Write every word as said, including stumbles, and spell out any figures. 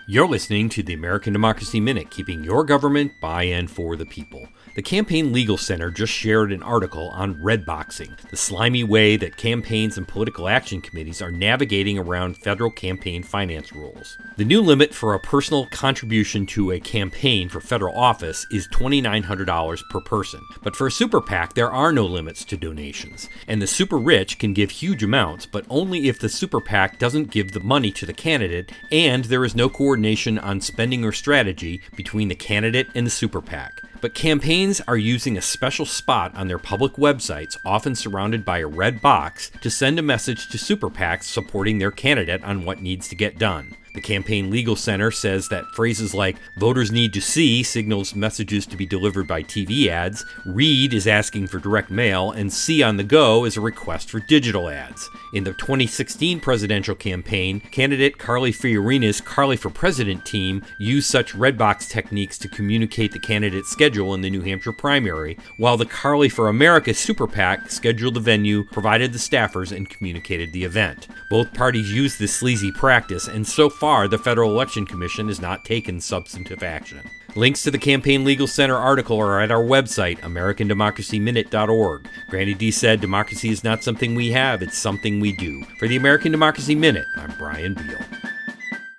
You're listening to the American Democracy Minute, keeping your government by and for the people. The Campaign Legal Center just shared an article on redboxing, the slimy way that campaigns and political action committees are navigating around federal campaign finance rules. The new limit for a personal contribution to a campaign for federal office is two thousand nine hundred dollars per person. But for a super PAC, there are no limits to donations. And the super rich can give huge amounts, but only if the super PAC doesn't give the money to the candidate and there is no coordination on spending or strategy between the candidate and the super PAC. But campaigns are using a special spot on their public websites, often surrounded by a red box, to send a message to super PACs supporting their candidate on what needs to get done. The Campaign Legal Center says that phrases like voters need to see signals messages to be delivered by T V ads, read is asking for direct mail, and see on the go is a request for digital ads. In the twenty sixteen presidential campaign, candidate Carly Fiorina's Carly for President team used such red box techniques to communicate the candidate's schedule in the New Hampshire primary, while the Carly for America super PAC scheduled the venue, provided the staffers, and communicated the event. Both parties used this sleazy practice, and so far the Federal Election Commission has not taken substantive action. Links to the Campaign Legal Center article are at our website, American Democracy Minute dot org. Granny D said, democracy is not something we have, it's something we do. For the American Democracy Minute, I'm Brian Beal.